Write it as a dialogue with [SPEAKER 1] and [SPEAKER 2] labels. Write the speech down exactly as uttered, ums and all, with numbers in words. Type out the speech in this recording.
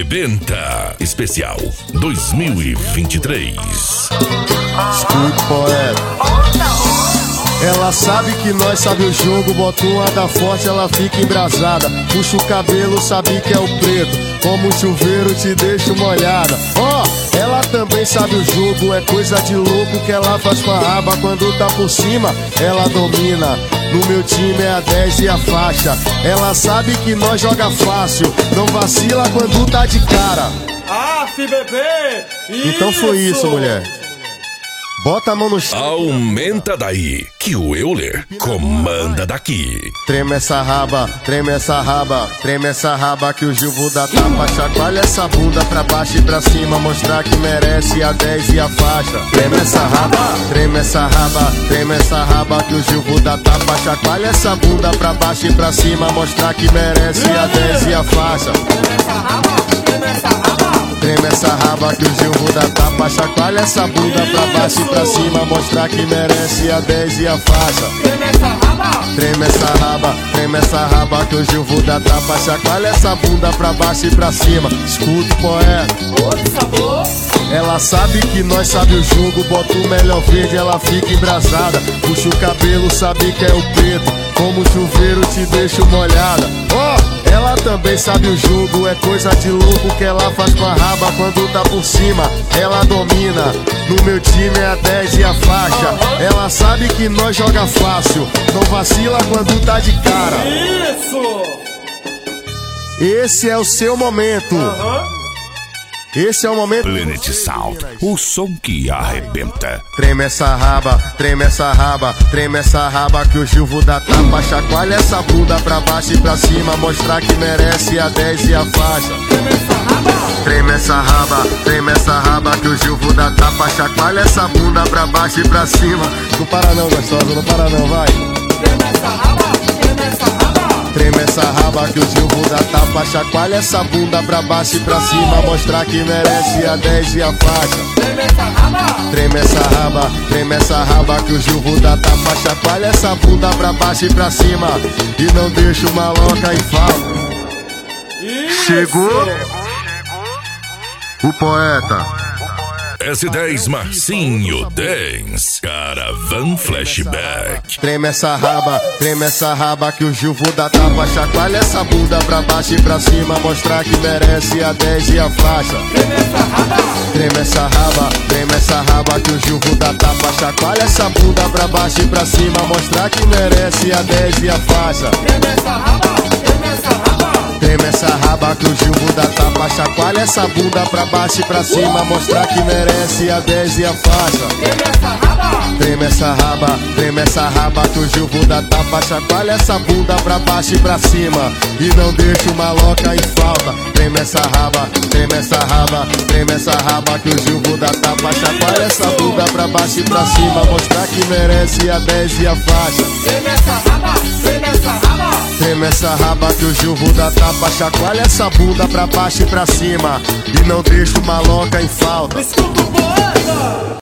[SPEAKER 1] Arrebenta Especial dois mil e vinte e três.
[SPEAKER 2] Escute, poeta. Ela sabe que nós sabe o jogo, bota uma da forte, ela fica embrasada. Puxa o cabelo, sabe que é o preto, como chuveiro te deixa molhada. Ó, oh, ela também sabe o jogo, é coisa de louco que ela faz com a raba. Quando tá por cima, ela domina. No meu time é a dez e a faixa. Ela sabe que nós joga fácil, não vacila quando tá de cara.
[SPEAKER 3] Ah, fi bebê! Isso.
[SPEAKER 2] Então foi isso, mulher. Bota a mão no chão.
[SPEAKER 1] Aumenta daí, que o Euler comanda daqui.
[SPEAKER 2] Treme essa raba, treme essa raba, treme essa raba que o Gilvo dá tapa. Chacoalha essa bunda pra baixo e pra cima, mostrar que merece a dez e a faixa. Treme essa raba, treme essa raba, treme essa raba que o Gilvo dá tapa. Chacoalha essa bunda pra baixo e pra cima, mostrar que merece a dez e a faixa.
[SPEAKER 3] Treme essa raba, treme essa raba.
[SPEAKER 2] Treme essa raba que o Gilvo dá tapa. Chacoalha essa bunda pra baixo e pra cima, mostrar que merece a dez e a faixa.
[SPEAKER 3] Treme essa raba,
[SPEAKER 2] treme essa raba, treme essa raba que o Gilvo dá tapa. Chacoalha essa bunda pra baixo e pra cima. Escuta, poeta.
[SPEAKER 3] outro sabor.
[SPEAKER 2] Ela sabe que nós sabe o jogo, bota o melhor verde, ela fica embrasada. Puxa o cabelo, sabe que é o preto, como chuveiro te deixa molhada. Ó, oh, ela também sabe o jogo, é coisa de louco que ela faz com a raba. Quando tá por cima, ela domina. No meu time é a dez e a faixa. Ela sabe que nós joga fácil, não vacila quando tá de cara.
[SPEAKER 3] Isso!
[SPEAKER 2] Esse é o seu momento.
[SPEAKER 3] Aham.
[SPEAKER 2] Esse é o momento.
[SPEAKER 1] Planet Sound, o som que arrebenta.
[SPEAKER 2] Treme essa raba, treme essa raba, treme essa raba que o Gilvo dá tapa. Chacoalha essa bunda pra baixo e pra cima, mostrar que merece a dez e a faixa.
[SPEAKER 3] Treme essa raba,
[SPEAKER 2] Treme essa raba, treme essa raba que o Gilvo dá tapa. Chacoalha essa bunda pra baixo e pra cima. Não para não, gostosa, não para não, vai.
[SPEAKER 3] treme essa raba, treme essa raba.
[SPEAKER 2] Treme essa raba que o Gilvo dá tapa. Chacoalha essa bunda pra baixo e pra cima, mostrar que merece a dez e a faixa.
[SPEAKER 3] Treme essa raba,
[SPEAKER 2] Treme essa raba, treme essa raba que o Gilvo dá tapa. Chacoalha essa bunda pra baixo e pra cima, e não deixa uma louca em falta.
[SPEAKER 3] Isso.
[SPEAKER 2] Chegou o poeta.
[SPEAKER 1] S dez Marcinho Dance Caravan Flashback.
[SPEAKER 2] Treme essa raba, treme essa raba que o Gilvo dá tapa. Chacoalha essa bunda pra baixo e pra cima, mostrar que merece a dez e a faixa.
[SPEAKER 3] Treme essa raba,
[SPEAKER 2] Treme essa raba, treme essa raba que o Gilvo dá tapa. Chacoalha essa bunda pra baixo e pra cima, mostrar que merece a dez e a faixa.
[SPEAKER 3] treme essa raba, treme essa raba.
[SPEAKER 2] Treme essa raba que o Gilvo dá tapa. Chacoalha essa bunda pra baixo e pra cima, mostrar que merece a dez e a faixa.
[SPEAKER 3] Treme essa raba,
[SPEAKER 2] Treme essa raba, treme essa raba que o Gilvo dá tapa. Chacoalha essa bunda pra baixo e pra cima, e não deixa uma louca em falta. Treme essa raba, treme essa raba, treme essa raba que o Gilvo dá tapa. Chacoalha essa bunda pra baixo e pra cima, mostrar que merece a dez e a faixa.
[SPEAKER 3] treme essa raba, treme essa raba.
[SPEAKER 2] Treme essa raba que o Gilvo dá tapa. Chacoalha essa bunda pra baixo e pra cima, e não deixa uma louca em falta.
[SPEAKER 3] Escuta o poeta.